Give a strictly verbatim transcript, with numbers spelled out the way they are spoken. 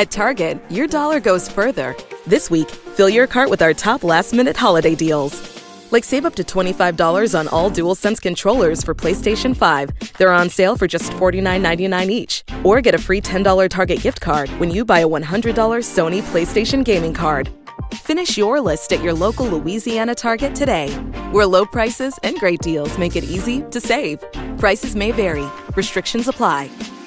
At Target, your dollar goes further. This week, fill your cart with our top last-minute holiday deals. Like save up to twenty-five dollars on all DualSense controllers for PlayStation five. They're on sale for just forty-nine ninety-nine each. Or get a free ten dollars Target gift card when you buy a one hundred dollars Sony PlayStation gaming card. Finish your list at your local Louisiana Target today, where low prices and great deals make it easy to save. Prices may vary. Restrictions apply.